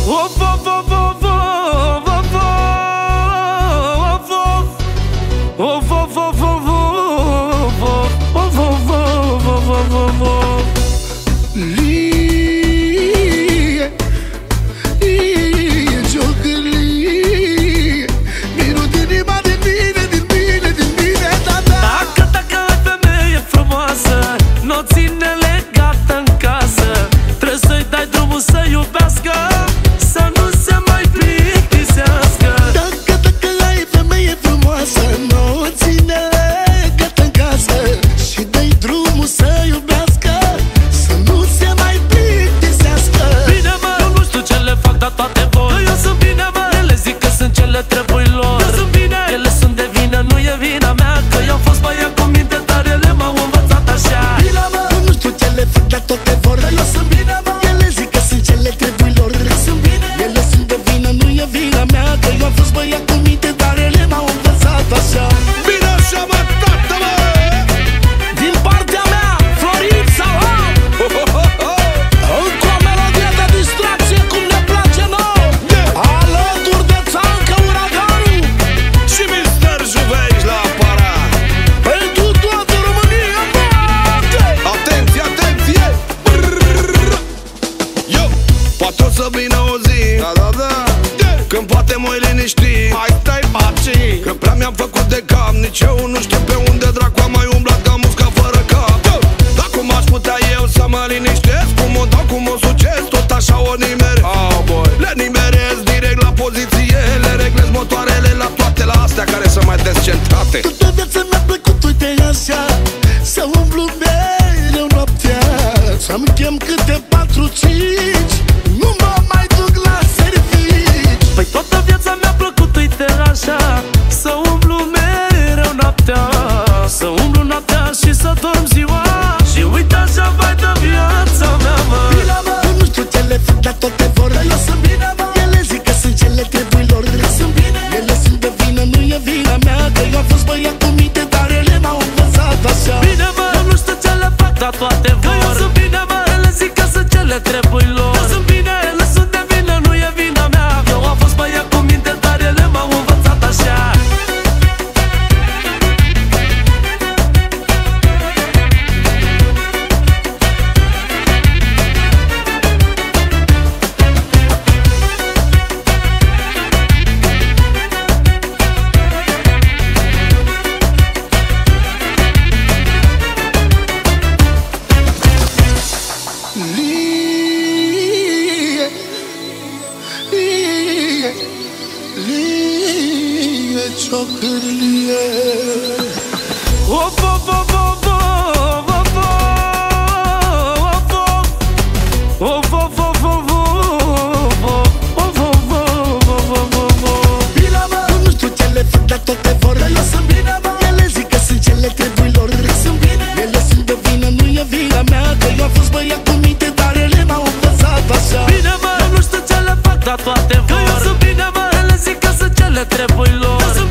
Poate o să vină o zi, când poate mă liniști. Mai stai paci, că prea mi-am făcut de cap. Nici eu nu știu pe unde dracu am mai umblat, ca musca fără cap. Dar cum aș putea eu să mă liniștesc? Cum o dau, cum o succes, tot așa o nimeresc. Le nimeresc direct la poziție, le reglez motoarele la toate, la astea care sunt mai descentrate. Toată viața mi-a plăcut, uite așa, să umblu mereu noaptea, să-mi chem câte 4-5, nu mă mai duc la servici. Păi toată viața mi-a plăcut, uite așa, să umblu mereu noaptea, să umblu noaptea și să dorm ziua. Și uite așa vai de viața mea, mă. Eu nu știu ce le fac, dar toate vor rău să-mi bine, mă. Ele zic că sunt cele trebui lor, sunt bine. Ele sunt de vină, nu e vina mea, că eu am fost băiat cu minte, dar ele m-au învățat așa. Bine, mă, eu nu știu ce le fac, dar toate vor. Că eu sunt bine, mă, ele zic că sunt cele trebui lor. Eu sunt bine, ele sunt de vină, nu e vina mea. Eu am fost băiat cu minte, dar ele m-au învățat așa. Ciocârlie. Bine, mă, eu nu știu ce le fac, dar toate vor rău să-mi bine, mă. Ele zic că sunt cele trebui lor, sunt bine. Ele sunt de vină, nu e vina mea, că eu am fost băiat cu minte, dar ele m-au învățat așa. Bine, mă, eu nu știu ce le fac, dar toate vor. Că eu sunt bine, mă, ele zic că sunt cele trebui lor.